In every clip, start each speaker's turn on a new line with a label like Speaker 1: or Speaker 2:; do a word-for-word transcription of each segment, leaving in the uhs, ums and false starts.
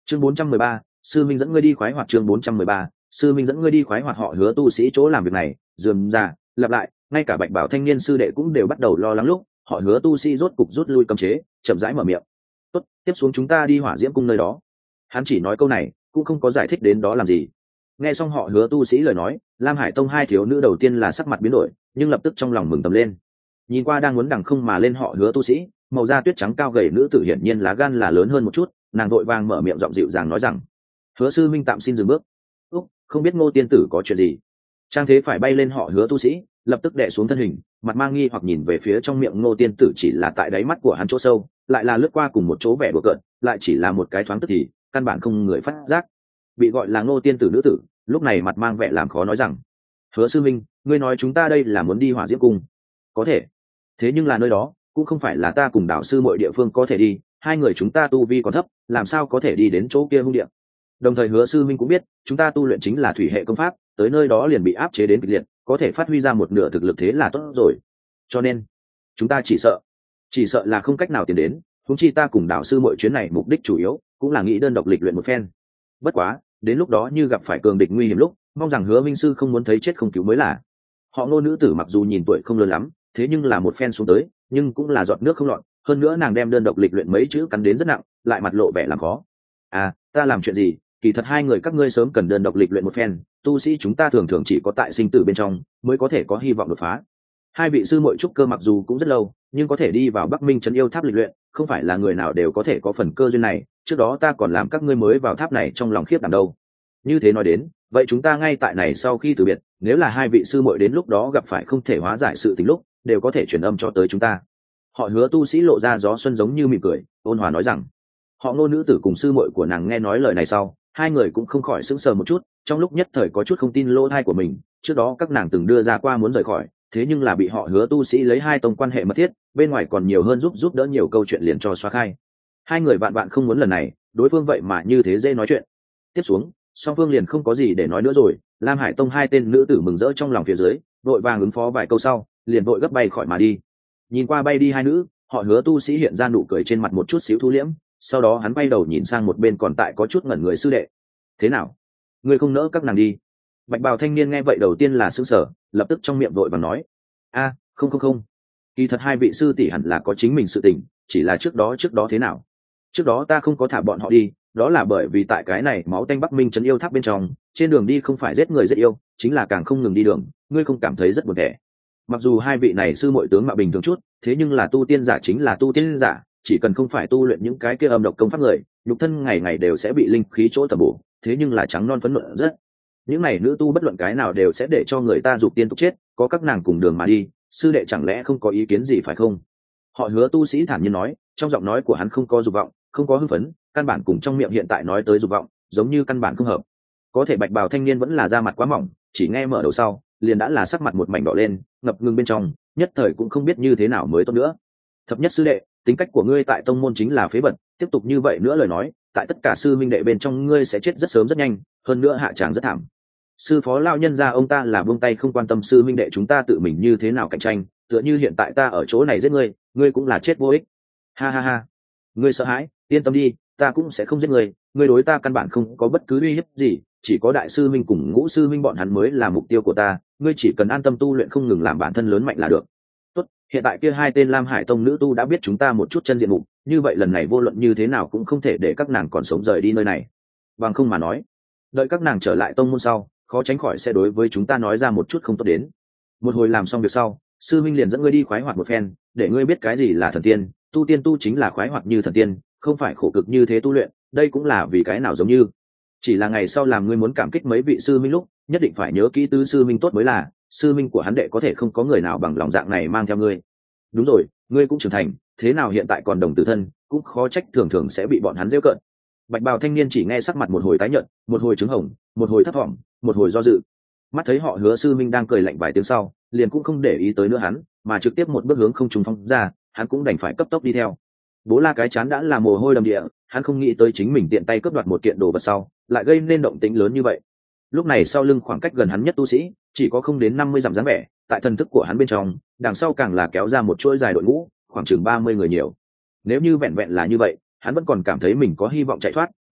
Speaker 1: chương bốn trăm mười ba, sư minh dẫn ngươi đi khoái hoạt. Chương bốn trăm mười ba, sư minh dẫn ngươi đi khoái hoạt. Họ Hứa tu sĩ chỗ làm việc này dườm ra lặp lại, ngay cả Bạch Bảo thanh niên sư đệ cũng đều bắt đầu lo lắng. Lúc họ Hứa tu sĩ rốt cục rút lui cấm chế, chậm rãi mở miệng: tốt, tiếp xuống chúng ta đi Hỏa Diễm cung nơi đó. Hắn chỉ nói câu này, cũng không có giải thích đến đó làm gì. Nghe xong họ Hứa tu sĩ lời nói, Lam Hải tông hai thiếu nữ đầu tiên là sắc mặt biến đổi, nhưng lập tức trong lòng mừng tầm lên. Nhìn qua đang muốn đằng không mà lên họ Hứa tu sĩ, màu da tuyết trắng cao gầy nữ tử hiển nhiên lá gan là lớn hơn một chút, nàng vội vàng mở miệng giọng dịu dàng nói rằng: Hứa sư minh tạm xin dừng bước. Úc, không biết Ngô tiên tử có chuyện gì? Trang thế phải bay lên họ Hứa tu sĩ, lập tức đè xuống thân hình, mặt mang nghi hoặc nhìn về phía trong miệng Ngô tiên tử, chỉ là tại đáy mắt của hắn chỗ sâu lại là lướt qua cùng một chỗ vẻ đùa cợt, lại chỉ là một cái thoáng tức thì căn bản không người phát giác. Bị gọi là Ngô tiên tử nữ tử lúc này mặt mang vẻ làm khó nói rằng: Hứa sư minh, ngươi nói chúng ta đây là muốn đi Hỏa Diễm cung? Có thể, thế nhưng là nơi đó cũng không phải là ta cùng đạo sư mọi địa phương có thể đi, hai người chúng ta tu vi còn thấp, làm sao có thể đi đến chỗ kia hung địa. Đồng thời Hứa sư minh cũng biết chúng ta tu luyện chính là thủy hệ công pháp, tới nơi đó liền bị áp chế đến kịch liệt, có thể phát huy ra một nửa thực lực thế là tốt rồi, cho nên chúng ta chỉ sợ chỉ sợ là không cách nào tiến đến. Huống chi ta cùng đạo sư mọi chuyến này mục đích chủ yếu cũng là nghĩ đơn độc lịch luyện một phen. Bất quá đến lúc đó như gặp phải cường địch nguy hiểm lúc, mong rằng Hứa minh sư không muốn thấy chết không cứu mới là. Họ Ngô nữ tử mặc dù nhìn tuổi không lớn lắm, thế nhưng là một phen xuống tới nhưng cũng là giọt nước không lọt, hơn nữa nàng đem đơn độc lịch luyện mấy chữ cắn đến rất nặng, lại mặt lộ vẻ làm khó. À, ta làm chuyện gì? Kỳ thật hai người các ngươi sớm cần đơn độc lịch luyện một phen, tu sĩ chúng ta thường thường chỉ có tại sinh tử bên trong mới có thể có hy vọng đột phá. Hai vị sư muội trúc cơ mặc dù cũng rất lâu, nhưng có thể đi vào Bắc Minh trấn yêu tháp lịch luyện, không phải là người nào đều có thể có phần cơ duyên này, trước đó ta còn làm các ngươi mới vào tháp này trong lòng khiếp đảm đâu. Như thế nói đến, vậy chúng ta ngay tại này sau khi từ biệt, nếu là hai vị sư muội đến lúc đó gặp phải không thể hóa giải sự tình lúc, đều có thể truyền âm cho tới chúng ta. Họ Hứa tu sĩ lộ ra gió xuân giống như mỉm cười, ôn hòa nói rằng. Họ Ngô nữ tử cùng sư muội của nàng nghe nói lời này sau, hai người cũng không khỏi sững sờ một chút, trong lúc nhất thời có chút không tin lỗ tai của mình. Trước đó các nàng từng đưa ra qua muốn rời khỏi, thế nhưng là bị họ Hứa tu sĩ lấy hai tông quan hệ mật thiết, bên ngoài còn nhiều hơn giúp giúp đỡ nhiều câu chuyện liền cho xóa khai. Hai người vạn vạn không muốn lần này đối phương vậy mà như thế dễ nói chuyện. Tiếp xuống song phương liền không có gì để nói nữa rồi. Lam Hải tông hai tên nữ tử mừng rỡ trong lòng phía dưới, vội vàng ứng phó vài câu sau liền vội gấp bay khỏi mà đi. Nhìn qua bay đi hai nữ, họ Hứa tu sĩ hiện ra nụ cười trên mặt một chút xíu thu liễm, sau đó hắn bay đầu nhìn sang một bên còn tại có chút ngẩn người sư đệ. Thế nào, ngươi không nỡ các nàng đi? Bạch bào thanh niên nghe vậy đầu tiên là sững sờ, lập tức trong miệng vội vàng nói: a, không không không, kỳ thật hai vị sư tỷ hẳn là có chính mình sự tình, chỉ là trước đó trước đó thế nào? Trước đó ta không có thả bọn họ đi, đó là bởi vì tại cái này máu tanh Bắc Minh trấn yêu tháp bên trong, trên đường đi không phải giết người giết yêu, chính là càng không ngừng đi đường, ngươi không cảm thấy rất buồn tẻ? Mặc dù hai vị này sư muội tướng mạo bình thường chút, thế nhưng là tu tiên giả chính là tu tiên giả, chỉ cần không phải tu luyện những cái kia âm độc công pháp người, nhục thân ngày ngày đều sẽ bị linh khí chỗ tầm bổ, thế nhưng là trắng non phấn nộn rất. Những này nữ tu bất luận cái nào đều sẽ để cho người ta dục tiên tục chết, có các nàng cùng đường mà đi, sư đệ chẳng lẽ không có ý kiến gì phải không? Họ Hứa tu sĩ thản nhiên nói, trong giọng nói của hắn không có dục vọng, không có hưng phấn, căn bản cùng trong miệng hiện tại nói tới dục vọng giống như căn bản không hợp. Có thể Bạch bào thanh niên vẫn là da mặt quá mỏng, chỉ nghe mở đầu sau liền đã là sắc mặt một mảnh đỏ lên, ngập ngừng bên trong, nhất thời cũng không biết như thế nào mới tốt nữa. Thập nhất sư đệ, tính cách của ngươi tại tông môn chính là phế vật, tiếp tục như vậy nữa lời nói, tại tất cả sư minh đệ bên trong ngươi sẽ chết rất sớm rất nhanh, hơn nữa hạ tràng rất thảm. Sư phó lao nhân gia ông ta là buông tay không quan tâm sư minh đệ chúng ta tự mình như thế nào cạnh tranh, tựa như hiện tại ta ở chỗ này giết ngươi, ngươi cũng là chết vô ích. Ha ha ha, ngươi sợ hãi, yên tâm đi, ta cũng sẽ không giết ngươi, ngươi đối ta căn bản không có bất cứ uy hiếp gì, chỉ có đại sư minh cùng ngũ sư minh bọn hắn mới là mục tiêu của ta, ngươi chỉ cần an tâm tu luyện không ngừng làm bản thân lớn mạnh là được. Tốt, hiện tại kia hai tên Lam Hải tông nữ tu đã biết chúng ta một chút chân diện mục, như vậy lần này vô luận như thế nào cũng không thể để các nàng còn sống rời đi nơi này. Bằng không mà nói, đợi các nàng trở lại tông môn sau, khó tránh khỏi sẽ đối với chúng ta nói ra một chút không tốt đến. Một hồi làm xong việc sau, sư minh liền dẫn ngươi đi khoái hoạt một phen, để ngươi biết cái gì là thần tiên, tu tiên tu chính là khoái hoạt như thần tiên, không phải khổ cực như thế tu luyện, đây cũng là vì cái nào giống như. Chỉ là ngày sau làm ngươi muốn cảm kích mấy vị sư minh lúc, nhất định phải nhớ kỹ tứ sư minh tốt mới là, sư minh của hắn đệ có thể không có người nào bằng lòng dạng này mang theo ngươi. Đúng rồi, ngươi cũng trưởng thành, thế nào hiện tại còn đồng tử thân, cũng khó trách thường thường sẽ bị bọn hắn giễu cợt. Bạch bào thanh niên chỉ nghe sắc mặt một hồi tái nhợt, một hồi trứng hồng, một hồi thấp thỏm, một hồi do dự. Mắt thấy họ Hứa sư minh đang cười lạnh vài tiếng sau, liền cũng không để ý tới nữa hắn, mà trực tiếp một bước hướng không trung phong ra, hắn cũng đành phải cấp tốc đi theo. Bố La cái chán đã là mồ hôi đầm địa, hắn không nghĩ tới chính mình tiện tay cướp đoạt một kiện đồ vật sau, lại gây nên động tĩnh lớn như vậy. Lúc này sau lưng khoảng cách gần hắn nhất tu sĩ, chỉ có không đến năm mươi dặm dáng vẻ, tại thần thức của hắn bên trong, đằng sau càng là kéo ra một chuỗi dài đội ngũ, khoảng chừng ba mươi người nhiều. Nếu như vẹn vẹn là như vậy, hắn vẫn còn cảm thấy mình có hy vọng chạy thoát,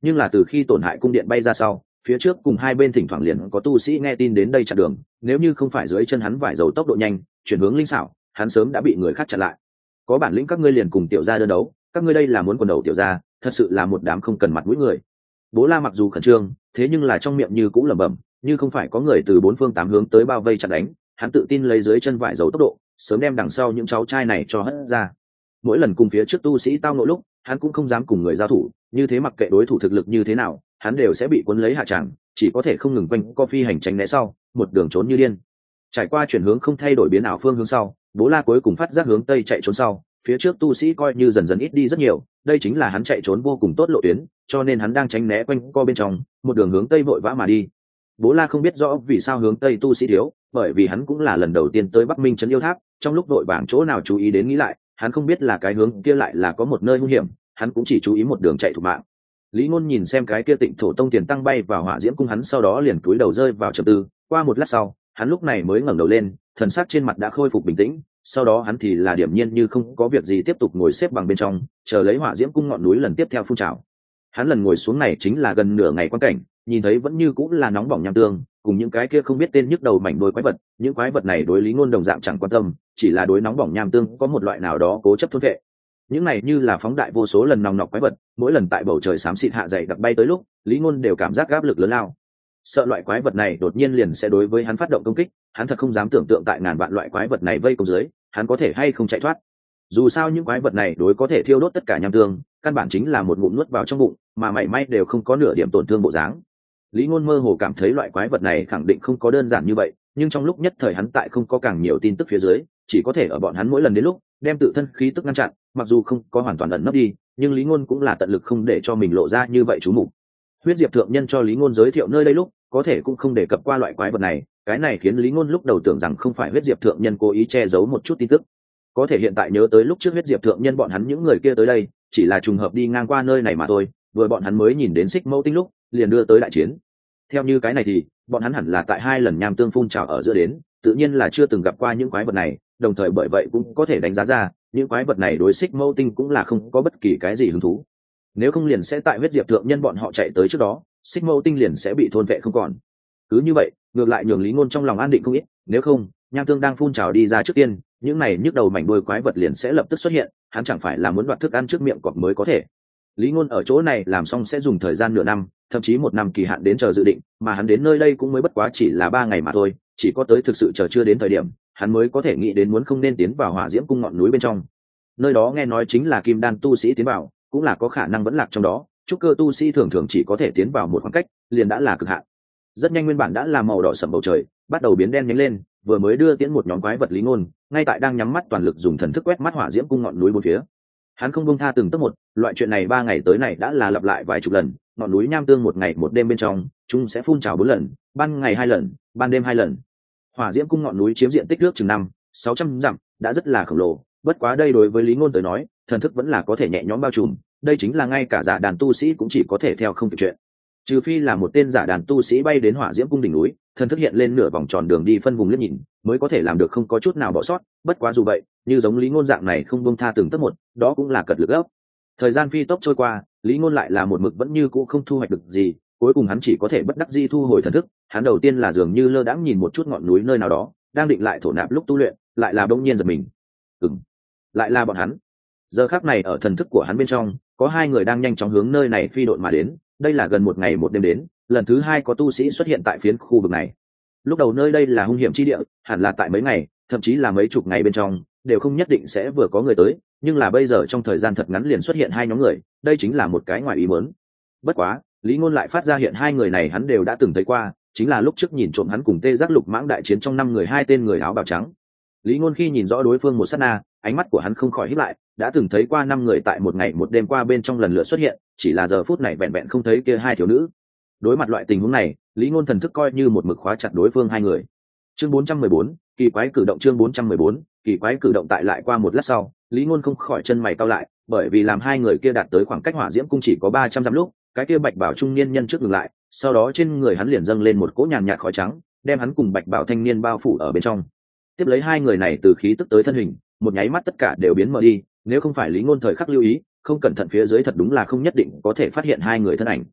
Speaker 1: nhưng là từ khi tổn hại cung điện bay ra sau, phía trước cùng hai bên thỉnh thoảng liền có tu sĩ nghe tin đến đây chặn đường, nếu như không phải dưới chân hắn vải dầu tốc độ nhanh, chuyển hướng linh xảo, hắn sớm đã bị người khác chặn lại. Có bản lĩnh các ngươi liền cùng tiểu gia đơn đấu, các ngươi đây là muốn quần đầu tiểu gia, thật sự là một đám không cần mặt mũi người. Bố La mặc dù khẩn trương, thế nhưng là trong miệng như cũng lẩm bẩm, như không phải có người từ bốn phương tám hướng tới bao vây chặn đánh, hắn tự tin lấy dưới chân vải dầu tốc độ, sớm đem đằng sau những cháu trai này cho hất ra. Mỗi lần cùng phía trước tu sĩ tao ngộ lúc, hắn cũng không dám cùng người giao thủ, như thế mặc kệ đối thủ thực lực như thế nào, hắn đều sẽ bị cuốn lấy hạ tràng, chỉ có thể không ngừng quanh co phi hành tránh né sau, một đường trốn như điên. Trải qua chuyển hướng không thay đổi biến ảo phương hướng sau, Bố La cuối cùng phát giác hướng tây chạy trốn sau, phía trước tu sĩ coi như dần dần ít đi rất nhiều, đây chính là hắn chạy trốn vô cùng tốt lộ tuyến, cho nên hắn đang tránh né quanh co bên trong, một đường hướng tây vội vã mà đi. Bố La không biết rõ vì sao hướng tây tu sĩ thiếu, bởi vì hắn cũng là lần đầu tiên tới Bắc Minh trấn yêu tháp, trong lúc vội vàng chỗ nào chú ý đến nghĩ lại, hắn không biết là cái hướng kia lại là có một nơi nguy hiểm, hắn cũng chỉ chú ý một đường chạy thủ mạng. Lý Ngôn nhìn xem cái kia Tịnh Thổ Tông tiền tăng bay vào hỏa diễm cung, hắn sau đó liền cúi đầu rơi vào trầm tư, qua một lát sau, hắn lúc này mới ngẩng đầu lên, thần sắc trên mặt đã khôi phục bình tĩnh, sau đó hắn thì là điểm nhiên như không có việc gì tiếp tục ngồi xếp bằng bên trong, chờ lấy hỏa diễm cung ngọn núi lần tiếp theo phun trào. Hắn lần ngồi xuống này chính là gần nửa ngày quan cảnh, nhìn thấy vẫn như cũng là nóng bỏng nham tương, cùng những cái kia không biết tên nhức đầu mảnh đôi quái vật, những quái vật này đối Lý Ngôn đồng dạng chẳng quan tâm, chỉ là đối nóng bỏng nham tương có một loại nào đó cố chấp thôn vệ. Những này như là phóng đại vô số lần nòng nọc quái vật, mỗi lần tại bầu trời xám xịt hạ dày đặc bay tới lúc, Lý Ngôn đều cảm giác áp lực lớn lao. Sợ loại quái vật này đột nhiên liền sẽ đối với hắn phát động công kích, hắn thật không dám tưởng tượng tại ngàn vạn loại quái vật này vây công dưới, hắn có thể hay không chạy thoát. Dù sao những quái vật này đối có thể thiêu đốt tất cả nham tương, căn bản chính là một ngụm nuốt vào trong bụng, mà mảy may đều không có nửa điểm tổn thương bộ dáng. Lý Ngôn mơ hồ cảm thấy loại quái vật này khẳng định không có đơn giản như vậy, nhưng trong lúc nhất thời hắn tại không có càng nhiều tin tức phía dưới, chỉ có thể ở bọn hắn mỗi lần đến lúc đem tự thân khí tức ngăn chặn, mặc dù không có hoàn toàn ẩn nấp đi, nhưng Lý Ngôn cũng là tận lực không để cho mình lộ ra như vậy chú mục. Huyết Diệp thượng nhân cho Lý Ngôn giới thiệu nơi đây lúc, có thể cũng không đề cập qua loại quái vật này, cái này khiến Lý Ngôn lúc đầu tưởng rằng không phải Huyết Diệp thượng nhân cố ý che giấu một chút tin tức. Có thể hiện tại nhớ tới lúc trước Huyết Diệp thượng nhân bọn hắn những người kia tới đây, chỉ là trùng hợp đi ngang qua nơi này mà thôi, vừa bọn hắn mới nhìn đến Xích Mâu Tinh lúc, liền đưa tới đại chiến. Theo như cái này thì, bọn hắn hẳn là tại hai lần nham tương phun trào ở giữa đến, tự nhiên là chưa từng gặp qua những quái vật này, đồng thời bởi vậy cũng có thể đánh giá ra, những quái vật này đối Xích Mâu Tinh cũng là không có bất kỳ cái gì hứng thú. Nếu không liền sẽ tại Huyết Diệp thượng nhân bọn họ chạy tới trước đó, Xích Mâu Tinh liền sẽ bị thôn vệ không còn. Cứ như vậy, ngược lại nhường Lý Ngôn trong lòng an định không ít, nếu không, nham tương đang phun trào đi ra trước tiên, những này nhức đầu mảnh đuôi quái vật liền sẽ lập tức xuất hiện, hắn chẳng phải là muốn đoạt thức ăn trước miệng cọp mới có thể. Lý Ngôn ở chỗ này làm xong sẽ dùng thời gian nửa năm, thậm chí một năm kỳ hạn đến chờ dự định, mà hắn đến nơi đây cũng mới bất quá chỉ là ba ngày mà thôi, chỉ có tới thực sự chờ chưa đến thời điểm, hắn mới có thể nghĩ đến muốn không nên tiến vào hỏa diễm cung ngọn núi bên trong. Nơi đó nghe nói chính là kim đan tu sĩ tiến vào, cũng là có khả năng vẫn lạc trong đó, trúc cơ tu sĩ thường thường chỉ có thể tiến vào một khoảng cách, liền đã là cực hạn. Rất nhanh nguyên bản đã là màu đỏ sẫm bầu trời, bắt đầu biến đen nhánh lên, vừa mới đưa tiễn một nhóm quái vật Lý Ngôn, ngay tại đang nhắm mắt toàn lực dùng thần thức quét mắt hỏa diễm cung ngọn núi bốn phía. Hắn không buông tha từng tấc một, loại chuyện này ba ngày tới này đã là lặp lại vài chục lần, ngọn núi nham tương một ngày một đêm bên trong, chúng sẽ phun trào bốn lần, ban ngày hai lần, ban đêm hai lần. Hỏa diễm cung ngọn núi chiếm diện tích nước chừng năm, sáu trăm dặm, đã rất là khổng lồ, bất quá đây đối với Lý Ngôn tới nói, thần thức vẫn là có thể nhẹ nhõm bao trùm, đây chính là ngay cả giả đàn tu sĩ cũng chỉ có thể theo không kịp chuyện. Trừ phi là một tên giả đàn tu sĩ bay đến hỏa diễm cung đỉnh núi, thần thức hiện lên nửa vòng tròn đường đi phân vùng liếc nhìn, mới có thể làm được không có chút nào bỏ sót, bất quá dù vậy, như giống Lý Ngôn dạng này không buông tha từng tấc một, đó cũng là cật lực gấp. Thời gian phi tốc trôi qua, Lý Ngôn lại là một mực vẫn như cũ không thu hoạch được gì, cuối cùng hắn chỉ có thể bất đắc dĩ thu hồi thần thức, hắn đầu tiên là dường như lơ đãng nhìn một chút ngọn núi nơi nào đó, đang định lại thổ nạp lúc tu luyện, lại là bỗng nhiên giật mình. Ừm, lại là bọn hắn. Giờ khắc này ở thần thức của hắn bên trong, có hai người đang nhanh chóng hướng nơi này phi độn mà đến, đây là gần một ngày một đêm đến, lần thứ hai có tu sĩ xuất hiện tại phiến khu vực này. Lúc đầu nơi đây là hung hiểm chi địa, hẳn là tại mấy ngày, thậm chí là mấy chục ngày bên trong, đều không nhất định sẽ vừa có người tới, nhưng là bây giờ trong thời gian thật ngắn liền xuất hiện hai nhóm người, đây chính là một cái ngoài ý muốn. Bất quá, Lý Ngôn lại phát ra hiện hai người này hắn đều đã từng thấy qua, chính là lúc trước nhìn trộm hắn cùng Tê Giác Lục Mãng đại chiến trong năm người hai tên người áo bào trắng. Lý Ngôn khi nhìn rõ đối phương một sát na, ánh mắt của hắn không khỏi híp lại, đã từng thấy qua năm người tại một ngày một đêm qua bên trong lần lượt xuất hiện, chỉ là giờ phút này vẹn vẹn không thấy kia hai thiếu nữ. Đối mặt loại tình huống này, Lý Ngôn thần thức coi như một mực khóa chặt đối phương hai người. Chương bốn trăm mười bốn, kỳ quái cử động chương bốn trăm mười bốn, kỳ quái cử động tại lại qua một lát sau, Lý Ngôn không khỏi chân mày cau lại, bởi vì làm hai người kia đạt tới khoảng cách hỏa diễm cung chỉ có ba trăm dặm lúc, cái kia Bạch Bảo trung niên nhân trước ngừng lại, sau đó trên người hắn liền dâng lên một cỗ nhàn nhạt khói trắng, đem hắn cùng Bạch Bảo thanh niên bao phủ ở bên trong. Tiếp lấy hai người này từ khí tức tới thân hình, một nháy mắt tất cả đều biến mờ đi, nếu không phải Lý Ngôn thời khắc lưu ý, không cẩn thận phía dưới thật đúng là không nhất định có thể phát hiện hai người thân ảnh.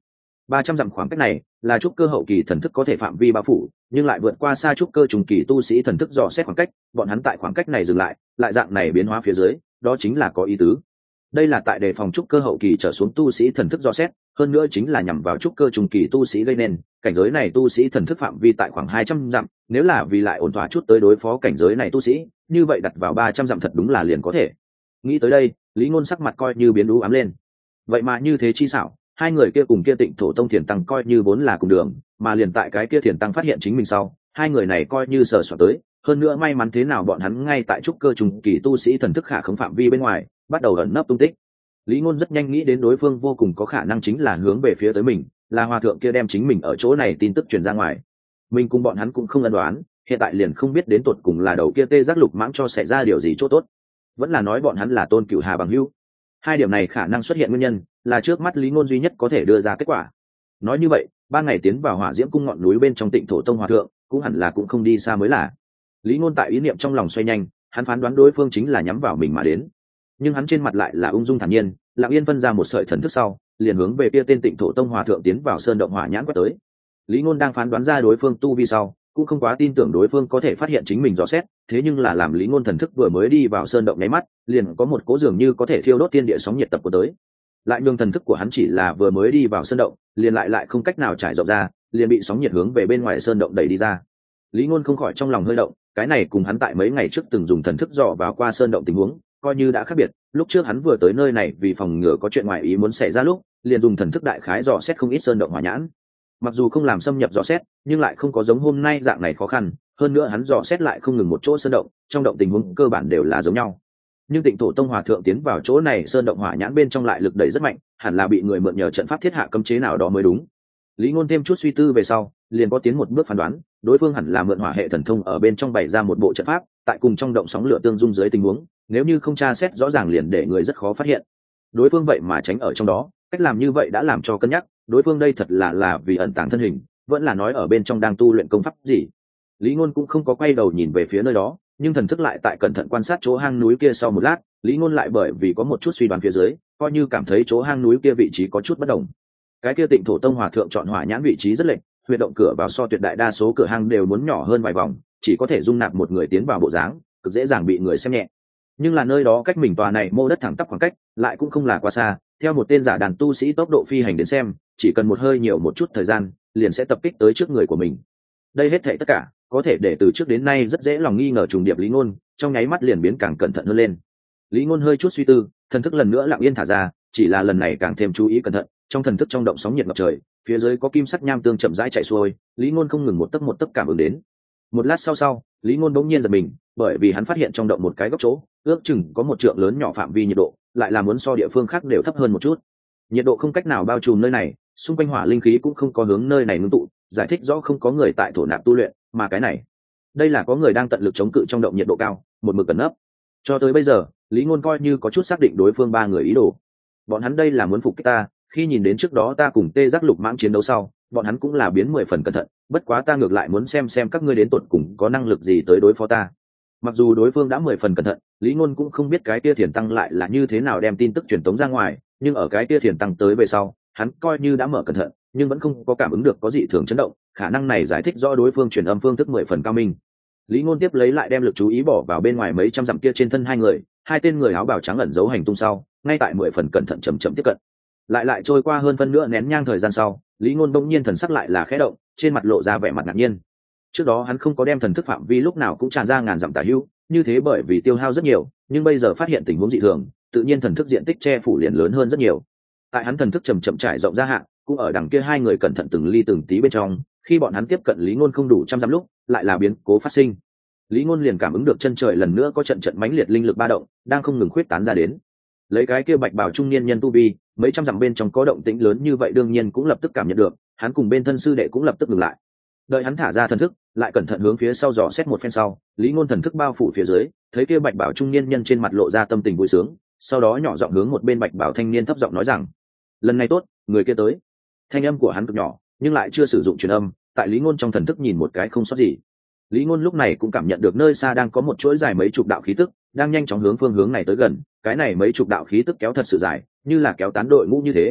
Speaker 1: ba trăm dặm khoảng cách này là trúc cơ hậu kỳ thần thức có thể phạm vi bao phủ, nhưng lại vượt qua xa trúc cơ trùng kỳ tu sĩ thần thức dò xét khoảng cách, bọn hắn tại khoảng cách này dừng lại, lại dạng này biến hóa phía dưới, đó chính là có ý tứ. Đây là tại đề phòng trúc cơ hậu kỳ trở xuống tu sĩ thần thức dò xét, hơn nữa chính là nhằm vào trúc cơ trùng kỳ tu sĩ gây nên, cảnh giới này tu sĩ thần thức phạm vi tại khoảng hai trăm dặm, nếu là vì lại ổn thỏa chút tới đối phó cảnh giới này tu sĩ, như vậy đặt vào ba trăm dặm thật đúng là liền có thể. Nghĩ tới đây, Lý Ngôn sắc mặt coi như biến đú ám lên. Vậy mà như thế chi xảo, hai người kia cùng kia Tịnh Thổ Tông Thiền Tăng coi như vốn là cùng đường, mà liền tại cái kia Thiền Tăng phát hiện chính mình sau, hai người này coi như sờ soạn tới, hơn nữa may mắn thế nào bọn hắn ngay tại trúc cơ trùng kỳ tu sĩ thần thức khả không phạm vi bên ngoài, bắt đầu ẩn nấp tung tích. Lý Ngôn rất nhanh nghĩ đến đối phương vô cùng có khả năng chính là hướng về phía tới mình, là hòa thượng kia đem chính mình ở chỗ này tin tức truyền ra ngoài. Mình cùng bọn hắn cũng không ân đoán, hiện tại liền không biết đến tột cùng là đầu kia tê giác lục mãng cho xảy ra điều gì chỗ tốt, vẫn là nói bọn hắn là Tôn Cửu Hà bằng hữu. Hai điểm này khả năng xuất hiện nguyên nhân, là trước mắt Lý Ngôn duy nhất có thể đưa ra kết quả. Nói như vậy, ba ngày tiến vào Hỏa Diễm cung ngọn núi bên trong Tịnh Thổ Tông hòa thượng, cũng hẳn là cũng không đi xa mới là. Lý Ngôn tại ý niệm trong lòng xoay nhanh, hắn phán đoán đối phương chính là nhắm vào mình mà đến, nhưng hắn trên mặt lại là ung dung thản nhiên, lặng yên phân ra một sợi thần thức sau, liền hướng về kia tên Tịnh Thổ Tông hòa thượng tiến vào sơn động hỏa nhãn quét tới. Lý Ngôn đang phán đoán ra đối phương tu vi sau, cũng không quá tin tưởng đối phương có thể phát hiện chính mình dò xét, thế nhưng là làm Lý Ngôn thần thức vừa mới đi vào sơn động nháy mắt, liền có một cỗ dường như có thể thiêu đốt thiên địa sóng nhiệt tập của tới. Lại nhường thần thức của hắn chỉ là vừa mới đi vào sơn động, liền lại lại không cách nào trải rộng ra, liền bị sóng nhiệt hướng về bên ngoài sơn động đẩy đi ra. Lý Ngôn không khỏi trong lòng hơi động, cái này cùng hắn tại mấy ngày trước từng dùng thần thức dò vào qua sơn động tình huống, coi như đã khác biệt. Lúc trước hắn vừa tới nơi này vì phòng ngừa có chuyện ngoài ý muốn xảy ra lúc, liền dùng thần thức đại khái dò xét không ít sơn động hỏa nhãn. Mặc dù không làm xâm nhập dò xét, nhưng lại không có giống hôm nay dạng này khó khăn, hơn nữa hắn dò xét lại không ngừng một chỗ sơn động, trong động tình huống cơ bản đều là giống nhau. Nhưng Tịnh Thổ Tông hòa thượng tiến vào chỗ này sơn động hỏa nhãn bên trong lại lực đẩy rất mạnh, hẳn là bị người mượn nhờ trận pháp thiết hạ cấm chế nào đó mới đúng. Lý Ngôn thêm chút suy tư về sau, liền có tiến một bước phán đoán, đối phương hẳn là mượn hỏa hệ thần thông ở bên trong bày ra một bộ trận pháp, tại cùng trong động sóng lửa tương dung dưới tình huống, nếu như không tra xét rõ ràng liền để người rất khó phát hiện. Đối phương vậy mà tránh ở trong đó, cách làm như vậy đã làm cho cân nhắc, đối phương đây thật là là vì ẩn tàng thân hình, vẫn là nói ở bên trong đang tu luyện công pháp gì. Lý Ngôn cũng không có quay đầu nhìn về phía nơi đó, nhưng thần thức lại tại cẩn thận quan sát chỗ hang núi kia sau một lát, Lý Ngôn lại bởi vì có một chút suy đoán phía dưới, coi như cảm thấy chỗ hang núi kia vị trí có chút bất đồng. Cái kia Tịnh Thổ Tông hòa thượng chọn hỏa nhãn vị trí rất lệch, huyệt động cửa vào so tuyệt đại đa số cửa hang đều muốn nhỏ hơn vài vòng, chỉ có thể dung nạp một người tiến vào bộ dáng, cực dễ dàng bị người xem nhẹ. Nhưng là nơi đó cách mình tòa này mô đất thẳng tắp khoảng cách, lại cũng không là quá xa, theo một tên giả đàn tu sĩ tốc độ phi hành đến xem, chỉ cần một hơi nhiều một chút thời gian, liền sẽ tập kích tới trước người của mình. Đây hết thảy tất cả, có thể để từ trước đến nay rất dễ lòng nghi ngờ trùng điệp Lý Ngôn, trong nháy mắt liền biến càng cẩn thận hơn lên. Lý Ngôn hơi chút suy tư, thần thức lần nữa lặng yên thả ra, chỉ là lần này càng thêm chú ý cẩn thận, trong thần thức trong động sóng nhiệt ngập trời, phía dưới có kim sắc nham tương chậm rãi chảy xuôi, Lý Ngôn không ngừng một tấc một tấc cảm ứng đến. Một lát sau sau, Lý Ngôn bỗng nhiên giật mình, bởi vì hắn phát hiện trong động một cái góc chỗ, ước chừng có một trượng lớn nhỏ phạm vi nhiệt độ, lại là muốn so địa phương khác đều thấp hơn một chút. Nhiệt độ không cách nào bao trùm nơi này, xung quanh hỏa linh khí cũng không có hướng nơi này ngưng tụ, giải thích rõ không có người tại thổ nạp tu luyện, mà cái này, đây là có người đang tận lực chống cự trong động nhiệt độ cao, một mực cẩn nấp. Cho tới bây giờ, Lý Ngôn coi như có chút xác định đối phương ba người ý đồ. Bọn hắn đây là muốn phục kích ta, khi nhìn đến trước đó ta cùng Tê Giác Lục Mãng chiến đấu sau, bọn hắn cũng là biến mười phần cẩn thận, bất quá ta ngược lại muốn xem xem các ngươi đến tột cùng có năng lực gì tới đối phó ta. Mặc dù đối phương đã mười phần cẩn thận, Lý Ngôn cũng không biết cái kia Thiền Tăng lại là như thế nào đem tin tức truyền tống ra ngoài, nhưng ở cái kia Thiền Tăng tới về sau, hắn coi như đã mở cẩn thận, nhưng vẫn không có cảm ứng được có dị thường chấn động, khả năng này giải thích rõ đối phương truyền âm phương thức mười phần cao minh. Lý Ngôn tiếp lấy lại đem lực chú ý bỏ vào bên ngoài mấy trăm dặm kia trên thân hai người, hai tên người áo bào trắng ẩn giấu hành tung sau, ngay tại mười phần cẩn thận chậm chậm tiếp cận. Lại lại trôi qua hơn phân nửa nén nhang thời gian sau, Lý Ngôn bỗng nhiên thần sắc lại là khẽ động, trên mặt lộ ra vẻ mặt ngạc nhiên. Trước đó hắn không có đem thần thức phạm vi lúc nào cũng tràn ra ngàn dặm tả hữu, như thế bởi vì tiêu hao rất nhiều, nhưng bây giờ phát hiện tình huống dị thường, tự nhiên thần thức diện tích che phủ liền lớn hơn rất nhiều. Tại hắn thần thức chậm chậm trải rộng ra hạn, cũng ở đằng kia hai người cẩn thận từng ly từng tí bên trong, khi bọn hắn tiếp cận Lý Ngôn không đủ trăm dặm lúc, lại là biến cố phát sinh. Lý Ngôn liền cảm ứng được chân trời lần nữa có trận trận mãnh liệt linh lực ba động, đang không ngừng khuyết tán ra đến. Lấy cái kia bạch bào trung niên nhân tu vi, mấy trăm dặm bên trong có động tĩnh lớn như vậy đương nhiên cũng lập tức cảm nhận được, hắn cùng bên thân sư đệ cũng lập tức ngừng lại. Đợi hắn thả ra thần thức, lại cẩn thận hướng phía sau dò xét một phen sau, Lý Ngôn thần thức bao phủ phía dưới, thấy kia bạch bào trung niên nhân trên mặt lộ ra tâm tình vui sướng, sau đó nhỏ giọng hướng một bên bạch bào thanh niên thấp giọng nói rằng: "Lần này tốt, người kia tới." Thanh âm của hắn cực nhỏ, nhưng lại chưa sử dụng truyền âm, tại Lý Ngôn trong thần thức nhìn một cái không sót gì. Lý Ngôn lúc này cũng cảm nhận được nơi xa đang có một chuỗi dài mấy chục đạo khí tức, đang nhanh chóng hướng phương hướng này tới gần, cái này mấy chục đạo khí tức kéo thật sự dài, như là kéo tán đội ngũ như thế.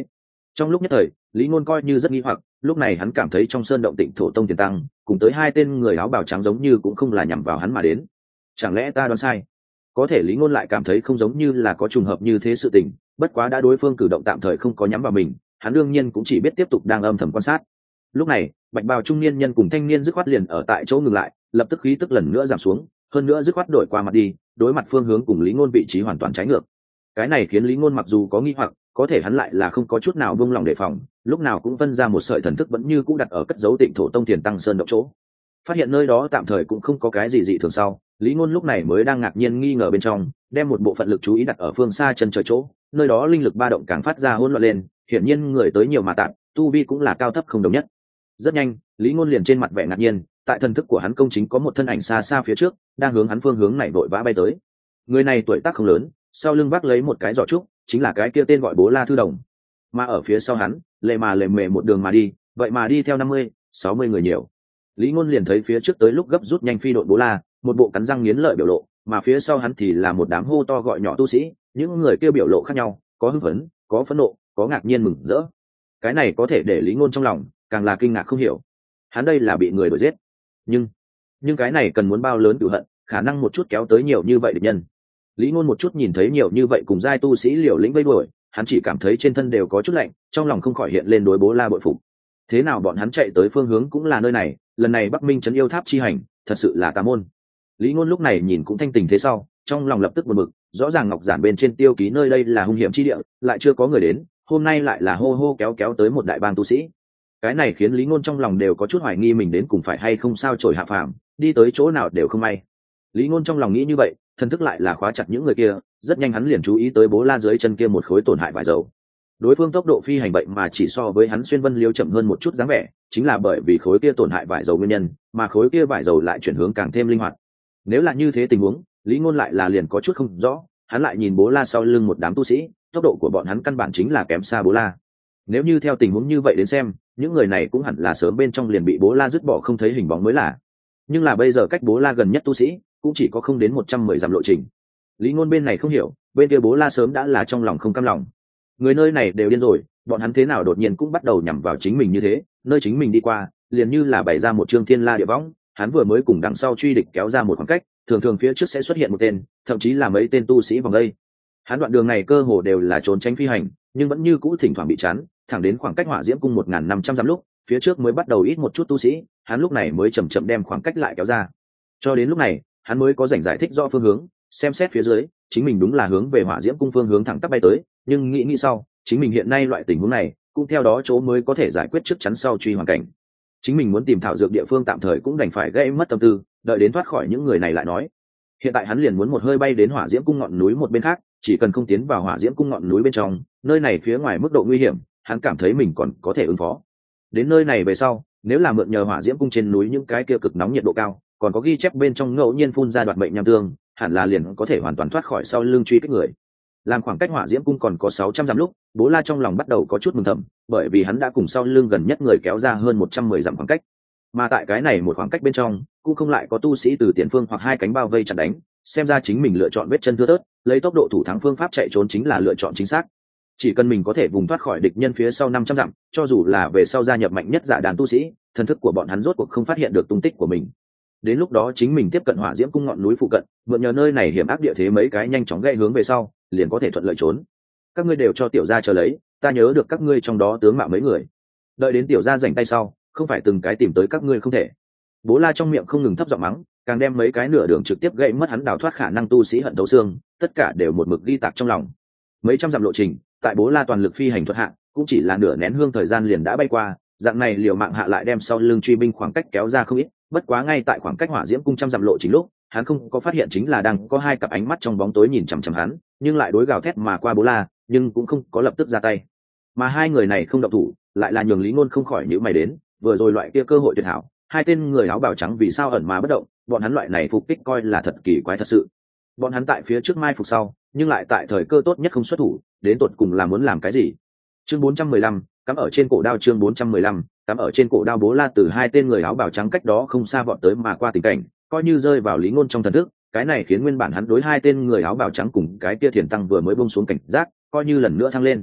Speaker 1: Trong lúc nhất thời lý ngôn coi như rất nghi hoặc, lúc này hắn cảm thấy trong sơn động Tịnh Thổ Tông Tiền Tăng cùng tới hai tên người áo bào trắng giống như cũng không là nhằm vào hắn mà đến. Chẳng lẽ ta đoán sai? Có thể lý ngôn lại cảm thấy không giống như là có trùng hợp như thế sự tình, bất quá đã đối phương cử động tạm thời không có nhắm vào mình, hắn đương nhiên cũng chỉ biết tiếp tục đang âm thầm quan sát. Lúc này bạch bào trung niên nhân cùng thanh niên dứt khoát liền ở tại chỗ ngừng lại, lập tức khí tức lần nữa giảm xuống, hơn nữa dứt khoát đổi qua mặt đi, đối mặt phương hướng cùng lý ngôn vị trí hoàn toàn trái ngược. Cái này khiến lý ngôn mặc dù có nghi hoặc, có thể hắn lại là không có chút nào buông lòng đề phòng, lúc nào cũng phân ra một sợi thần thức vẫn như cũ đặt ở cất dấu Tịnh Thổ Tông Tiền Tăng sơn động chỗ. Phát hiện nơi đó tạm thời cũng không có cái gì dị thường sau, lý ngôn lúc này mới đang ngạc nhiên nghi ngờ bên trong, đem một bộ phận lực chú ý đặt ở phương xa chân trời chỗ, nơi đó linh lực ba động càng phát ra hỗn loạn lên, hiển nhiên người tới nhiều mà tạm, tu vi cũng là cao thấp không đồng nhất. Rất nhanh lý ngôn liền trên mặt vẻ ngạc nhiên, tại thần thức của hắn công chính có một thân ảnh xa xa phía trước đang hướng hắn phương hướng này vội vã bay tới. Người này tuổi tác không lớn, sau lưng vác lấy một cái giỏ trúc, chính là cái kia tên gọi Bố La Thư Đồng. Mà ở phía sau hắn lệ mà lệ mề một đường mà đi, vậy mà đi theo năm mươi sáu mươi người nhiều. Lý ngôn liền thấy phía trước tới lúc gấp rút nhanh phi đội Bố La, một bộ cắn răng nghiến lợi biểu lộ, mà phía sau hắn thì là một đám hô to gọi nhỏ tu sĩ, những người kia biểu lộ khác nhau, có hưng phấn, có phẫn nộ, có ngạc nhiên mừng rỡ. Cái này có thể để lý ngôn trong lòng càng là kinh ngạc không hiểu, hắn đây là bị người đuổi giết, nhưng nhưng cái này cần muốn bao lớn cửu hận, khả năng một chút kéo tới nhiều như vậy địch nhân. Lý ngôn một chút nhìn thấy nhiều như vậy cùng giai tu sĩ liều lĩnh vây đuổi, hắn chỉ cảm thấy trên thân đều có chút lạnh, trong lòng không khỏi hiện lên đối Bố La bội phục. Thế nào bọn hắn chạy tới phương hướng cũng là nơi này, lần này Bắc Minh trấn yêu tháp chi hành thật sự là tà môn. Lý ngôn lúc này nhìn cũng thanh tình thế sau, trong lòng lập tức buồn bực, rõ ràng ngọc giản bên trên tiêu ký nơi đây là hung hiểm chi địa, lại chưa có người đến, hôm nay lại là hô hô kéo kéo tới một đại bang tu sĩ. Cái này khiến lý ngôn trong lòng đều có chút hoài nghi mình đến cùng phải hay không sao chổi hạ phàm, đi tới chỗ nào đều không may. Lý ngôn trong lòng nghĩ như vậy, thần thức lại là khóa chặt những người kia, rất nhanh hắn liền chú ý tới Bố La dưới chân kia một khối tổn hại vải dầu. Đối phương tốc độ phi hành vậy mà chỉ so với hắn xuyên vân liêu chậm hơn một chút dáng vẻ, chính là bởi vì khối kia tổn hại vải dầu nguyên nhân, mà khối kia vải dầu lại chuyển hướng càng thêm linh hoạt. Nếu là như thế tình huống, lý ngôn lại là liền có chút không rõ, hắn lại nhìn Bố La sau lưng một đám tu sĩ, tốc độ của bọn hắn căn bản chính là kém xa Bố La. Nếu như theo tình huống như vậy đến xem, những người này cũng hẳn là sớm bên trong liền bị Bố La dứt bỏ không thấy hình bóng mới là. Nhưng là bây giờ cách Bố La gần nhất tu sĩ cũng chỉ có không đến một trăm mười dặm lộ trình. Lý ngôn bên này không hiểu, bên kia Bố La sớm đã là trong lòng không cam lòng. Người nơi này đều điên rồi, bọn hắn thế nào đột nhiên cũng bắt đầu nhằm vào chính mình như thế, nơi chính mình đi qua liền như là bày ra một chương thiên la địa võng, hắn vừa mới cùng đằng sau truy địch kéo ra một khoảng cách, thường thường phía trước sẽ xuất hiện một tên, thậm chí là mấy tên tu sĩ vòng đây. Hắn đoạn đường này cơ hồ đều là trốn tránh phi hành, nhưng vẫn như cũ thỉnh thoảng bị chắn, thẳng đến khoảng cách Hỏa Diễm cung một nghìn năm trăm dặm lúc, phía trước mới bắt đầu ít một chút tu sĩ, hắn lúc này mới chậm chậm đem khoảng cách lại kéo ra. Cho đến lúc này, hắn mới có rảnh giải thích rõ phương hướng, xem xét phía dưới, chính mình đúng là hướng về Hỏa Diễm cung phương hướng thẳng tắp bay tới, nhưng nghĩ nghĩ sau, chính mình hiện nay loại tình huống này, cũng theo đó chỗ mới có thể giải quyết trước chắn sau truy hoàn cảnh. Chính mình muốn tìm thảo dược địa phương tạm thời cũng đành phải gây mất tâm tư, đợi đến thoát khỏi những người này lại nói. Hiện tại hắn liền muốn một hơi bay đến Hỏa Diễm cung ngọn núi một bên khác, chỉ cần không tiến vào Hỏa Diễm cung ngọn núi bên trong, nơi này phía ngoài mức độ nguy hiểm, hắn cảm thấy mình còn có thể ứng phó. Đến nơi này về sau, nếu là mượn nhờ Hỏa Diễm cung trên núi những cái kia cực nóng nhiệt độ cao, còn có ghi chép bên trong ngẫu nhiên phun ra đoạt mệnh nham tương, hẳn là liền có thể hoàn toàn thoát khỏi sau lưng truy kích người. Làm khoảng cách Hỏa Diễm cung còn có sáu trăm dặm lúc, Bố La trong lòng bắt đầu có chút mừng thầm, bởi vì hắn đã cùng sau lưng gần nhất người kéo ra hơn một trăm mười dặm khoảng cách. Mà tại cái này một khoảng cách bên trong, cũng không lại có tu sĩ từ tiền phương hoặc hai cánh bao vây chặn đánh, xem ra chính mình lựa chọn vết chân thưa thớt, lấy tốc độ thủ thắng phương pháp chạy trốn chính là lựa chọn chính xác. Chỉ cần mình có thể vùng thoát khỏi địch nhân phía sau năm trăm dặm, cho dù là về sau gia nhập mạnh nhất giả đàn tu sĩ, thần thức của bọn hắn rốt cuộc không phát hiện được tung tích của mình. Đến lúc đó chính mình tiếp cận Hỏa Diễm cung ngọn núi phụ cận, mượn nhờ nơi này hiểm ác địa thế mấy cái nhanh chóng gãy hướng về sau, liền có thể thuận lợi trốn. Các ngươi đều cho tiểu gia chờ lấy, ta nhớ được các ngươi trong đó tướng mạo mấy người. Đợi đến tiểu gia rảnh tay sau, không phải từng cái tìm tới các ngươi không thể. Bố La trong miệng không ngừng thấp giọng mắng, càng đem mấy cái nửa đường trực tiếp gãy mất hắn đào thoát khả năng tu sĩ hận thấu xương, tất cả đều một mực ghi tạc trong lòng. Mấy trăm dặm lộ trình, tại Bố La toàn lực phi hành thuật hạ, cũng chỉ là nửa nén hương thời gian liền đã bay qua, dạng này liều mạng hạ lại đem sau lưng truy binh khoảng cách kéo ra không ít, bất quá ngay tại khoảng cách Hỏa Diễm cung trăm dặm lộ trình lúc, hắn không có phát hiện chính là đang có hai cặp ánh mắt trong bóng tối nhìn chằm chằm hắn, nhưng lại đối gào thét mà qua Bố La, nhưng cũng không có lập tức ra tay. Mà hai người này không động thủ, lại là nhường Lý Ngôn không khỏi nhíu mày đến, vừa rồi loại kia cơ hội tuyệt hảo, hai tên người áo bào trắng vì sao ẩn mà bất động, bọn hắn loại này phục kích coi là thật kỳ quái thật sự. Bọn hắn tại phía trước mai phục sau, nhưng lại tại thời cơ tốt nhất không xuất thủ, đến tột cùng là muốn làm cái gì? Chương bốn trăm mười lăm, cắm ở trên cổ đao chương bốn trăm mười lăm, cắm ở trên cổ đao Bố La từ hai tên người áo bào trắng cách đó không xa vọt tới mà qua tình cảnh, coi như rơi vào Lý Ngôn trong thần thức, cái này khiến nguyên bản hắn đối hai tên người áo bào trắng cùng cái kia thiền tăng vừa mới buông xuống cảnh giác, coi như lần nữa thăng lên.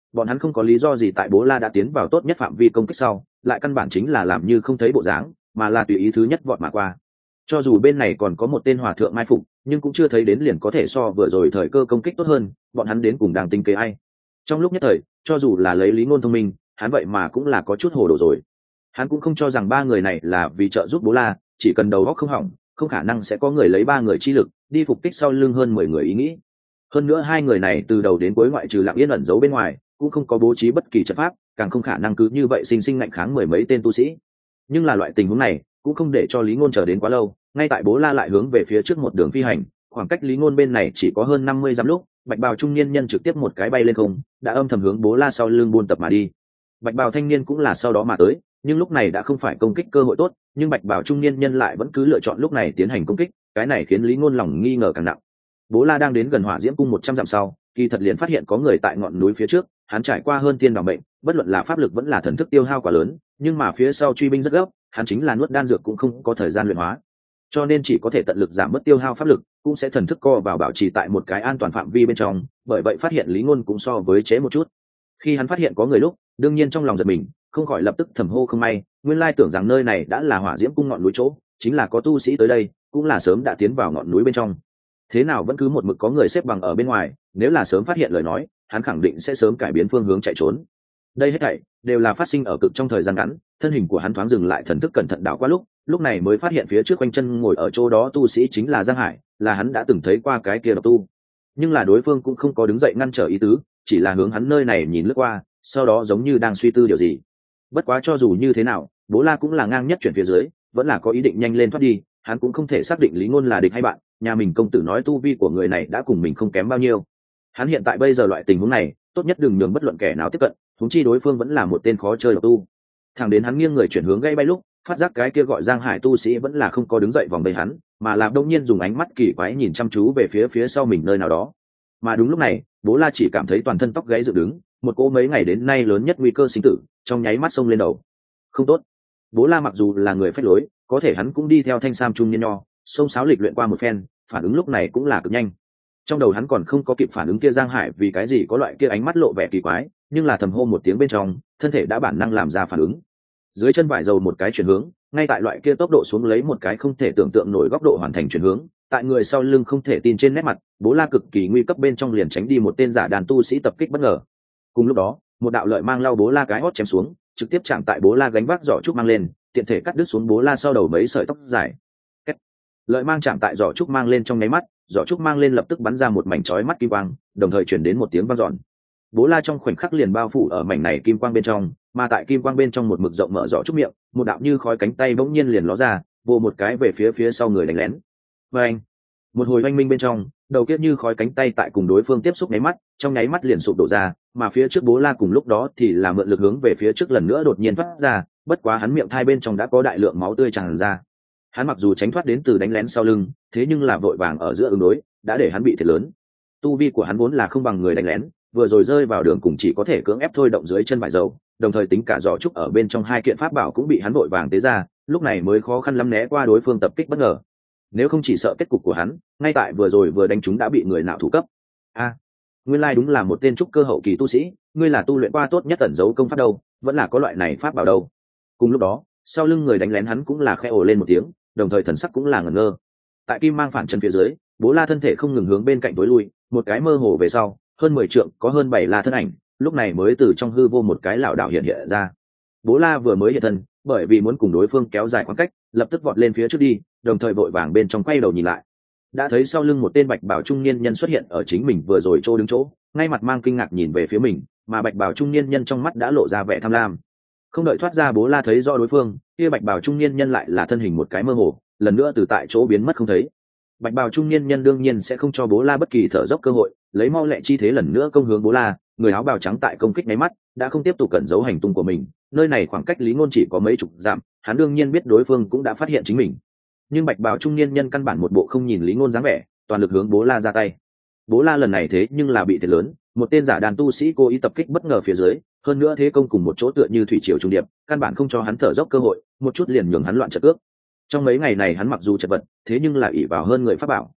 Speaker 1: bọn hắn không có lý do gì tại bố la đã tiến vào tốt nhất phạm vi công kích sau lại căn bản chính là làm như không thấy bộ dáng, mà là tùy ý thứ nhất vọt mà qua. Cho dù bên này còn có một tên hòa thượng mai phục, nhưng cũng chưa thấy đến liền có thể so vừa rồi thời cơ công kích tốt hơn, bọn hắn đến cùng đang tính kế ai. Trong lúc nhất thời, cho dù là lấy Lý Ngôn thông minh, hắn vậy mà cũng là có chút hồ đồ rồi. Hắn cũng không cho rằng ba người này là vì trợ giúp bố la, chỉ cần đầu óc không hỏng, không khả năng sẽ có người lấy ba người chi lực đi phục kích sau lưng hơn mười người ý nghĩ. Hơn nữa hai người này từ đầu đến cuối ngoại trừ lặng yên ẩn giấu bên ngoài, cũng không có bố trí bất kỳ trận pháp, càng không khả năng cứ như vậy sinh sinh ngạnh kháng mười mấy tên tu sĩ. Nhưng là loại tình huống này cũng không để cho Lý Ngôn chờ đến quá lâu, ngay tại bố la lại hướng về phía trước một đường phi hành, khoảng cách Lý Ngôn bên này chỉ có hơn năm mươi dặm lúc, bạch bào trung niên nhân trực tiếp một cái bay lên không, đã âm thầm hướng bố la sau lưng buôn tập mà đi. Bạch bào thanh niên cũng là sau đó mà tới, nhưng lúc này đã không phải công kích cơ hội tốt, nhưng bạch bào trung niên nhân lại vẫn cứ lựa chọn lúc này tiến hành công kích, cái này khiến Lý Ngôn lòng nghi ngờ càng nặng. Bố la đang đến gần hỏa diễm cung một trăm dặm sau, kỳ thật liền phát hiện có người tại ngọn núi phía trước, hắn trải qua hơn tiên đỏ mệnh, bất luận là pháp lực vẫn là thần thức tiêu hao quá lớn, nhưng mà phía sau truy binh rất gấp, hắn chính là nuốt đan dược cũng không có thời gian luyện hóa, cho nên chỉ có thể tận lực giảm bớt tiêu hao pháp lực, cũng sẽ thần thức co vào bảo trì tại một cái an toàn phạm vi bên trong, bởi vậy phát hiện Lý Ngôn cũng so với chế một chút. Khi hắn phát hiện có người lúc, đương nhiên trong lòng giật mình, không khỏi lập tức thầm hô không may, nguyên lai tưởng rằng nơi này đã là hỏa diễm cung ngọn núi chỗ, chính là có tu sĩ tới đây, cũng là sớm đã tiến vào ngọn núi bên trong. Thế nào vẫn cứ một mực có người xếp bằng ở bên ngoài, nếu là sớm phát hiện lời nói, hắn khẳng định sẽ sớm cải biến phương hướng chạy trốn. Đây hết thảy đều là phát sinh ở cực trong thời gian ngắn, thân hình của hắn thoáng dừng lại, thần thức cẩn thận đảo qua lúc, lúc này mới phát hiện phía trước quanh chân ngồi ở chỗ đó tu sĩ chính là Giang Hải, là hắn đã từng thấy qua cái kia độc tu. Nhưng là đối phương cũng không có đứng dậy ngăn trở ý tứ, chỉ là hướng hắn nơi này nhìn lướt qua, sau đó giống như đang suy tư điều gì. Bất quá cho dù như thế nào, Bố La cũng là ngang nhất chuyển phía dưới, vẫn là có ý định nhanh lên thoát đi, hắn cũng không thể xác định Lý Ngôn là địch hay bạn, nhà mình công tử nói tu vi của người này đã cùng mình không kém bao nhiêu. Hắn hiện tại bây giờ loại tình huống này, tốt nhất đừng nhường bất luận kẻ nào tiếp cận, huống chi đối phương vẫn là một tên khó chơi độc tu. Thẳng đến hắn nghiêng người chuyển hướng gây bay lúc, phát giác cái kia gọi Giang Hải tu sĩ vẫn là không có đứng dậy vòng đây hắn, mà là đông nhiên dùng ánh mắt kỳ quái nhìn chăm chú về phía phía sau mình nơi nào đó. Mà đúng lúc này, Bố La chỉ cảm thấy toàn thân tóc gáy dựng đứng, một cỗ mấy ngày đến nay lớn nhất nguy cơ sinh tử trong nháy mắt xông lên đầu. Không tốt. Bố La mặc dù là người phách lối, có thể hắn cũng đi theo thanh sam trung niên nho, xông xáo lịch luyện qua một phen, phản ứng lúc này cũng là cực nhanh. Trong đầu hắn còn không có kịp phản ứng kia Giang Hải vì cái gì có loại kia ánh mắt lộ vẻ kỳ quái, nhưng là thầm hô một tiếng bên trong, thân thể đã bản năng làm ra phản ứng. Dưới chân vải dầu một cái chuyển hướng, ngay tại loại kia tốc độ xuống lấy một cái không thể tưởng tượng nổi góc độ hoàn thành chuyển hướng, tại người sau lưng không thể tin trên nét mặt, Bố La cực kỳ nguy cấp bên trong liền tránh đi một tên giả đàn tu sĩ tập kích bất ngờ. Cùng lúc đó, một đạo lợi mang lao Bố La cái hót chém xuống, trực tiếp chạm tại Bố La gánh vác giỏ trúc mang lên, tiện thể cắt đứt xuống Bố La sau đầu mấy sợi tóc dài. Kết. Lợi mang chạm tại giỏ trúc mang lên trong nháy mắt, giỏ trúc mang lên lập tức bắn ra một mảnh chói mắt kim quang, đồng thời truyền đến một tiếng vang dọn. Bố La trong khoảnh khắc liền bao phủ ở mảnh này kim quang bên trong, mà tại kim quang bên trong một mực rộng mở giỏ trúc miệng, một đạo như khói cánh tay bỗng nhiên liền ló ra, vồ một cái về phía phía sau người đánh lén. Và anh, một hồi oanh minh bên trong, đầu kiếp như khói cánh tay tại cùng đối phương tiếp xúc nháy mắt, trong nháy mắt liền sụp đổ ra, mà phía trước Bố La cùng lúc đó thì là mượn lực hướng về phía trước lần nữa đột nhiên thoát ra, bất quá hắn miệng thai bên trong đã có đại lượng máu tươi tràn ra. Hắn mặc dù tránh thoát đến từ đánh lén sau lưng, thế nhưng là vội vàng ở giữa ứng đối, đã để hắn bị thiệt lớn. Tu vi của hắn vốn là không bằng người đánh lén, vừa rồi rơi vào đường cùng chỉ có thể cưỡng ép thôi động dưới chân vải dầu, đồng thời tính cả giỏ trúc ở bên trong hai kiện pháp bảo cũng bị hắn vội vàng tế ra, lúc này mới khó khăn lắm né qua đối phương tập kích bất ngờ. Nếu không chỉ sợ kết cục của hắn, ngay tại vừa rồi vừa đánh chúng đã bị người nào thủ cấp. A, à, nguyên lai đúng là một tên trúc cơ hậu kỳ tu sĩ, ngươi là tu luyện qua tốt nhất ẩn giấu công pháp đâu, vẫn là có loại này pháp bảo đâu. Cùng lúc đó, sau lưng người đánh lén hắn cũng là khẽ ồ lên một tiếng, đồng thời thần sắc cũng là ngẩn ngơ. Tại kim mang phản chân phía dưới, Bố La thân thể không ngừng hướng bên cạnh tối lui, một cái mơ hồ về sau, hơn mười trượng có hơn bảy la thân ảnh, lúc này mới từ trong hư vô một cái lảo đảo hiện hiện ra. Bố La vừa mới hiện thân, bởi vì muốn cùng đối phương kéo dài khoảng cách, lập tức vọt lên phía trước đi, đồng thời vội vàng bên trong quay đầu nhìn lại. Đã thấy sau lưng một tên bạch bào trung niên nhân xuất hiện ở chính mình vừa rồi chỗ đứng chỗ, ngay mặt mang kinh ngạc nhìn về phía mình, mà bạch bào trung niên nhân trong mắt đã lộ ra vẻ tham lam. Không đợi thoát ra, Bố La thấy rõ đối phương, kia bạch bào trung niên nhân lại là thân hình một cái mơ hồ, lần nữa từ tại chỗ biến mất không thấy. Bạch bào trung niên nhân đương nhiên sẽ không cho Bố La bất kỳ thở dốc cơ hội, lấy mau lẹ chi thế lần nữa công hướng Bố La, người áo bào trắng tại công kích nháy mắt đã không tiếp tục cẩn giấu hành tung của mình, nơi này khoảng cách Lý Ngôn chỉ có mấy chục dặm, hắn đương nhiên biết đối phương cũng đã phát hiện chính mình. Nhưng bạch bào trung niên nhân căn bản một bộ không nhìn Lý Ngôn dáng vẻ, toàn lực hướng Bố La ra tay. Bố La lần này thế nhưng là bị thiệt lớn, một tên giả đàn tu sĩ cố ý tập kích bất ngờ phía dưới, hơn nữa thế công cùng một chỗ tựa như thủy triều trung điệp, căn bản không cho hắn thở dốc cơ hội, một chút liền nhường hắn loạn trận ước. Trong mấy ngày này hắn mặc dù chật vật, thế nhưng là ỷ vào hơn người pháp bảo,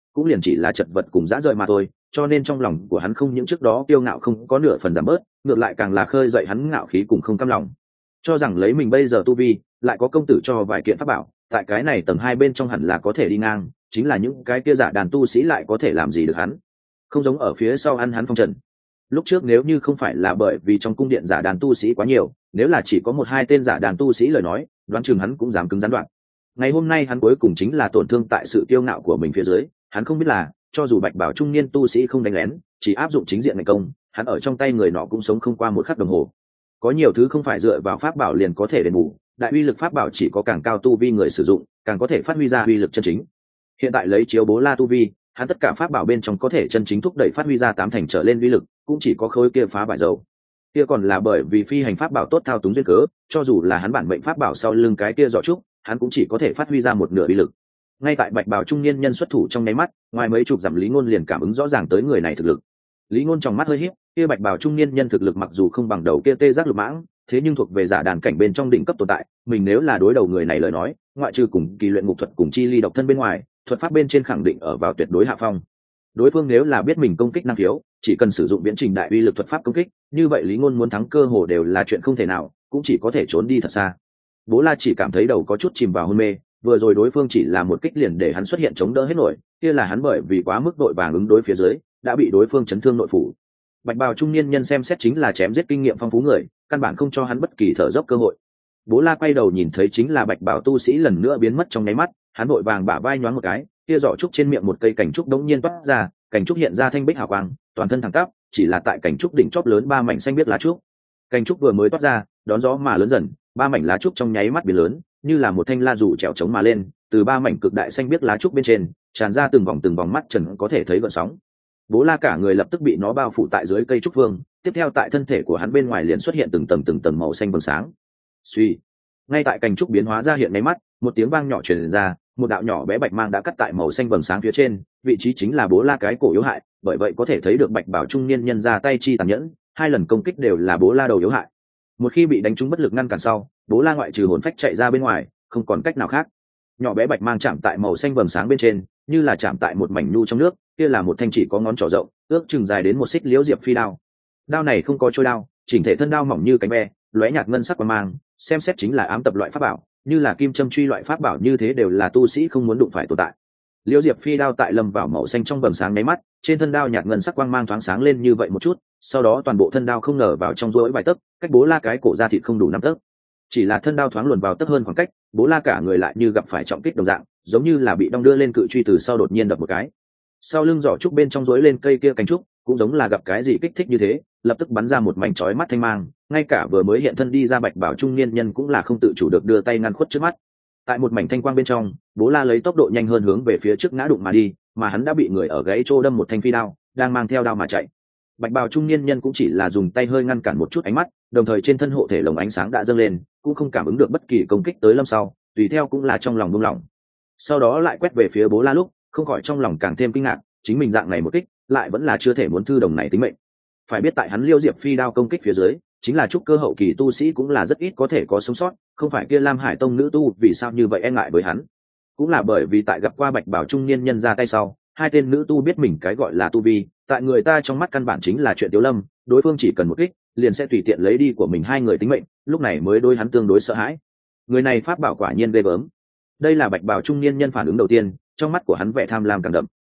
Speaker 1: cũng liền chỉ là chật vật cùng dã rời mà thôi, cho nên trong lòng của hắn không những trước đó kiêu ngạo không có nửa phần giảm bớt, ngược lại càng là khơi dậy hắn ngạo khí cùng không cam lòng, cho rằng lấy mình bây giờ tu vi lại có công tử cho vài kiện pháp bảo, tại cái này tầng hai bên trong hẳn là có thể đi ngang, chính là những cái kia giả đàn tu sĩ lại có thể làm gì được hắn, không giống ở phía sau ăn hắn phong trần. Lúc trước nếu như không phải là bởi vì trong cung điện giả đàn tu sĩ quá nhiều, nếu là chỉ có một hai tên giả đàn tu sĩ lời nói, đoán chừng hắn cũng dám cứng rắn đoạn. Ngày hôm nay hắn cuối cùng chính là tổn thương tại sự kiêu ngạo của mình phía dưới, hắn không biết là cho dù bạch bảo trung niên tu sĩ không đánh lén, chỉ áp dụng chính diện ngày công, hắn ở trong tay người nọ cũng sống không qua một khắc đồng hồ. Có nhiều thứ không phải dựa vào pháp bảo liền có thể đền bù, đại uy lực pháp bảo chỉ có càng cao tu vi người sử dụng càng có thể phát huy ra uy lực chân chính. Hiện tại lấy chiếu bố la tu vi, hắn tất cả pháp bảo bên trong có thể chân chính thúc đẩy phát huy ra tám thành trở lên uy lực, cũng chỉ có khối kia phá bại dầu. Kia còn là bởi vì phi hành pháp bảo tốt thao túng duyên cớ, cho dù là hắn bản mệnh pháp bảo sau lưng cái kia giỏ trúc, hắn cũng chỉ có thể phát huy ra một nửa uy lực. Ngay tại bạch bào trung niên nhân xuất thủ trong nháy mắt, ngoài mấy chục dặm Lý Ngôn liền cảm ứng rõ ràng tới người này thực lực. Lý Ngôn trong mắt hơi híp, kia bạch bào trung niên nhân thực lực mặc dù không bằng đầu kia tê giác lục mãng, thế nhưng thuộc về giả đàn cảnh bên trong đỉnh cấp tồn tại, mình nếu là đối đầu người này lời nói, ngoại trừ cùng kỳ luyện ngục thuật cùng chi ly độc thân bên ngoài, thuật pháp bên trên khẳng định ở vào tuyệt đối hạ phong. Đối phương nếu là biết mình công kích năng khiếu, chỉ cần sử dụng viễn trình đại uy lực thuật pháp công kích, như vậy Lý Ngôn muốn thắng cơ hồ đều là chuyện không thể nào, cũng chỉ có thể trốn đi thật xa. Bố La chỉ cảm thấy đầu có chút chìm vào hôn mê, vừa rồi đối phương chỉ là một kích liền để hắn xuất hiện chống đỡ hết nổi, kia là hắn bởi vì quá mức đội vàng ứng đối phía dưới, đã bị đối phương chấn thương nội phủ. Bạch bào trung niên nhân xem xét chính là chém giết kinh nghiệm phong phú người, căn bản không cho hắn bất kỳ thở dốc cơ hội. Bố La quay đầu nhìn thấy chính là bạch bào tu sĩ lần nữa biến mất trong nháy mắt, hắn vội vàng bả vai nhoáng một cái, kia giỏ trúc trên miệng một cây cảnh trúc đống nhiên toát ra, cảnh trúc hiện ra thanh bích hào quang, toàn thân thẳng tắp, chỉ là tại cảnh trúc đỉnh chóp lớn ba mảnh xanh biếc lá trúc. Cảnh trúc vừa mới toát ra, đón gió mà lớn dần, ba mảnh lá trúc trong nháy mắt biến lớn, như là một thanh la rủ trèo trống mà lên, từ ba mảnh cực đại xanh biếc lá trúc bên trên, tràn ra từng vòng từng vòng mắt trần có thể thấy gợn sóng. Bố La cả người lập tức bị nó bao phủ tại dưới cây trúc vương, tiếp theo tại thân thể của hắn bên ngoài liền xuất hiện từng tầng từng tầng màu xanh vầng sáng. Suy, ngay tại cành trúc biến hóa ra hiện mấy mắt, một tiếng vang nhỏ truyền ra, một đạo nhỏ bé bạch mang đã cắt tại màu xanh vầng sáng phía trên, vị trí chính là Bố La cái cổ yếu hại, bởi vậy có thể thấy được bạch bảo trung niên nhân ra tay chi tàn nhẫn, hai lần công kích đều là Bố La đầu yếu hại. Một khi bị đánh trúng bất lực ngăn cản sau, Bố La ngoại trừ hồn phách chạy ra bên ngoài, không còn cách nào khác. Nhỏ bé bạch mang chạm tại màu xanh vầng sáng bên trên, như là chạm tại một mảnh nhu trong nước, kia là một thanh chỉ có ngón trỏ rộng, ước chừng dài đến một xích liễu diệp phi đao. Đao này không có trôi đao, chỉnh thể thân đao mỏng như cánh ve, lóe nhạt ngân sắc quang mang, xem xét chính là ám tập loại pháp bảo, như là kim châm truy loại pháp bảo như thế đều là tu sĩ không muốn đụng phải tồn tại. Liễu diệp phi đao tại lâm vào màu xanh trong vầng sáng nháy mắt, trên thân đao nhạt ngân sắc quang mang thoáng sáng lên như vậy một chút, sau đó toàn bộ thân đao không ngờ vào trong rối vài tấc, cách Bố La cái cổ ra thịt không đủ năm tấc. Chỉ là thân đao thoáng luồn vào tấc hơn khoảng cách, Bố La cả người lại như gặp phải trọng kích đồng dạng, giống như là bị đong đưa lên cự truy từ sau đột nhiên đập một cái. Sau lưng giỏ trúc bên trong rối lên cây kia cánh trúc, cũng giống là gặp cái gì kích thích như thế, lập tức bắn ra một mảnh chói mắt thanh mang, ngay cả vừa mới hiện thân đi ra bạch bảo trung niên nhân cũng là không tự chủ được đưa tay ngăn khuất trước mắt. Tại một mảnh thanh quang bên trong, Bố La lấy tốc độ nhanh hơn hướng về phía trước ngã đụng mà đi, mà hắn đã bị người ở gãy trô đâm một thanh phi đao, đang mang theo đao mà chạy. Bạch bào trung niên nhân cũng chỉ là dùng tay hơi ngăn cản một chút ánh mắt, đồng thời trên thân hộ thể lồng ánh sáng đã dâng lên, cũng không cảm ứng được bất kỳ công kích tới lâm sau, tùy theo cũng là trong lòng buông lỏng. Sau đó lại quét về phía Bố La lúc, không khỏi trong lòng càng thêm kinh ngạc, chính mình dạng này một kích, lại vẫn là chưa thể muốn thư đồng này tính mệnh. Phải biết tại hắn Liêu Diệp phi đao công kích phía dưới, chính là trúc cơ hậu kỳ tu sĩ cũng là rất ít có thể có sống sót, không phải kia Lam Hải Tông nữ tu vì sao như vậy e ngại với hắn. Cũng là bởi vì tại gặp qua bạch bảo trung niên nhân ra tay sau, hai tên nữ tu biết mình cái gọi là tu vi, tại người ta trong mắt căn bản chính là chuyện tiểu lâm, đối phương chỉ cần một kích, liền sẽ tùy tiện lấy đi của mình hai người tính mệnh, lúc này mới đối hắn tương đối sợ hãi. Người này pháp bảo quả nhiên ghê gớm. Đây là bạch bảo trung niên nhân phản ứng đầu tiên, trong mắt của hắn vẻ tham lam càng đậm.